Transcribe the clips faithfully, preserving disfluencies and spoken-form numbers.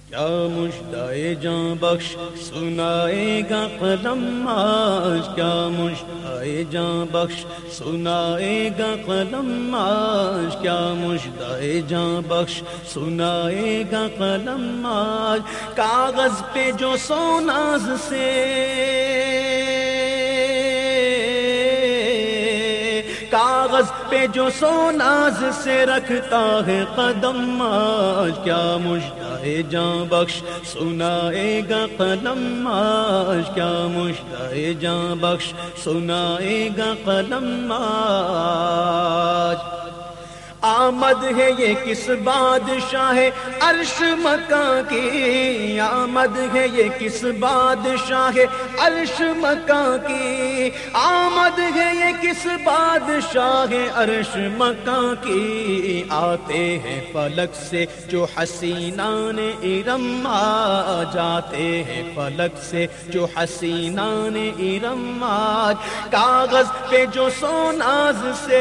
کیا مژدہ جاں بخش سنائے گا قلم آج، کیا مژدہ جاں بخش سنائے گا قلم آج، کیا مژدہ جاں بخش سنائے گا قلم آج۔ کاغذ پہ جو سوناز سے کاغذ پہ جو سوناز سے رکھتا ہے قدم آج، کیا مژدہ جاں بخش سنائے گا قلم آج، کیا مژدہ جاں بخش سنائے گا قلم آج۔ آمد ہے یہ کس بادشاہ عرش مکاں کی، آمد ہے یہ کس بادشاہ عرش مکاں کی، آمد ہے یہ کس بادشاہ عرش مکاں کی۔ آتے ہیں فلک سے جو حسینان ارم آج، آتے ہیں فلک سے جو حسینان ارم آج۔ کاغذ پہ جو سوناز سے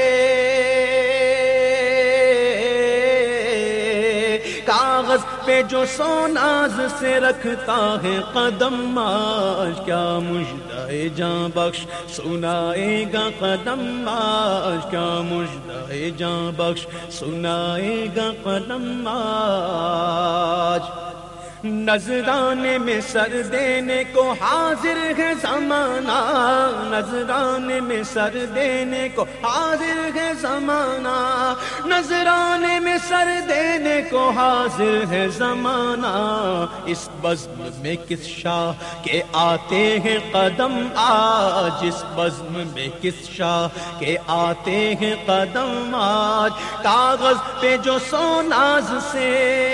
کاغذ پہ جو سوناز سے رکھتا ہے قدم آج، کیا مژدہ جاں بخش سنائے گا قلم آج، کیا مژدہ جاں بخش سنائے گا قلم آج۔ نذرانے میں سر دینے کو حاضر ہے زمانہ، نذرانے میں سر دینے کو حاضر ہے زمانہ، نذرانے میں سر دینے کو حاضر ہے زمانہ۔ اس بزم میں کس شاہ کے آتے ہیں قدم آج، اس بزم میں کس شاہ کے آتے ہیں قدم آج۔ کاغذ پہ جو سوناز سے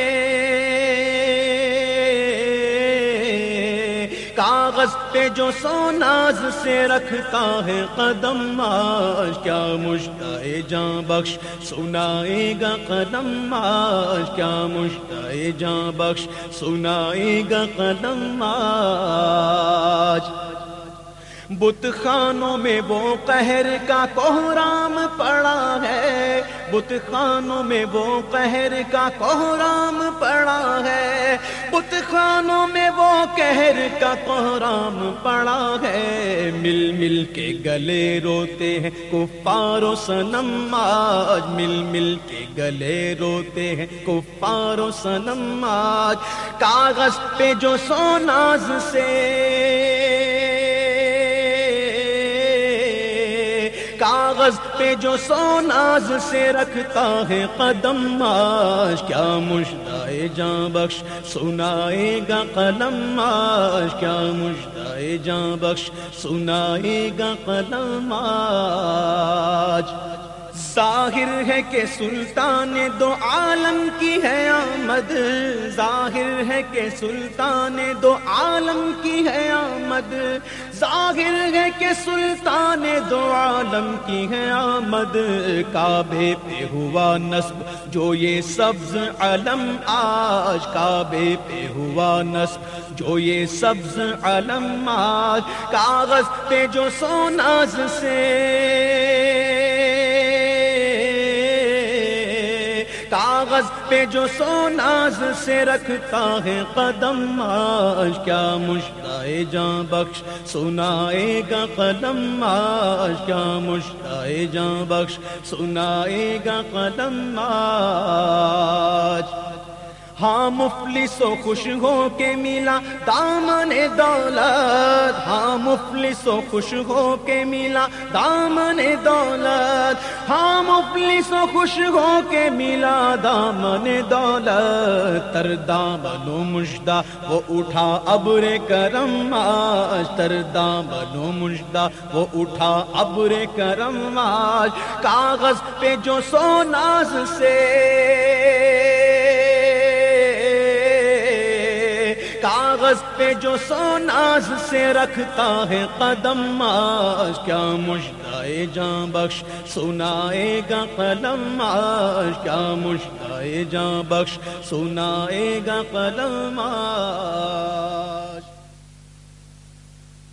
کاغذ پہ جو سوناز سے رکھتا ہے قدم آج، کیا مژدہ جاں بخش سنائے گا قلم آج، کیا مژدہ جاں بخش سنائے گا قلم آج۔ بت خانوں میں وہ قہر کا کوہرام پڑا ہے، بت خانوں میں وہ قہر کا کوہرام پڑا ہے، بت خانوں میں وہ قہر کا کوہرام پڑا ہے۔ مل مل کے گلے روتے ہیں کفار و صنم آج، مل مل کے گلے روتے ہیں کفار و صنم آج۔ کاغذ پہ جو سوناز سے کاغذ پہ جو سوناز سے رکھتا ہے قدم آج، کیا مژدہ جاں بخش سنائے گا قلم آج، کیا مژدہ جاں بخش سنائے گا قلم آج۔ ظاہر ہے کہ سلطان دو عالم کی ہے آمد، ظاہر ہے کہ سلطان دو عالم کی ہے آمد، ظاہر ہے کہ سلطان دو عالم کی ہے آمد۔ کعبے پہ ہوا نصب جو یہ سبز علم آج، کعبے پہ ہوا نصب جو یہ سبز علم آج۔ کاغذ پہ جو سوناز سے کاغذ پہ جو سوناز سے رکھتا ہے قدم آج، کیا مژدہ جاں بخش سنائے گا قلم آج، کیا مژدہ جاں بخش سنائے گا قلم آج۔ ہاں مفلس و خوش ہو کے ملا دامن دولت، ہاں مفلس و خوش ہو کے ملا دامن دولت، ہاں مفلس و خوش ہو کے ملا دامن دولت۔ تر دامن و مژدہ وہ اٹھا ابر کرم آج، تر دامن و مژدہ وہ اٹھا ابر کرم آج۔ کاغذ پہ جو سوناز سے کاغذ پہ جو سوناز سے رکھتا ہے قدم آج، کیا مژدہ جاں بخش سنائے گا قلم آج، کیا مژدہ جاں بخش سنائے گا قلم آج۔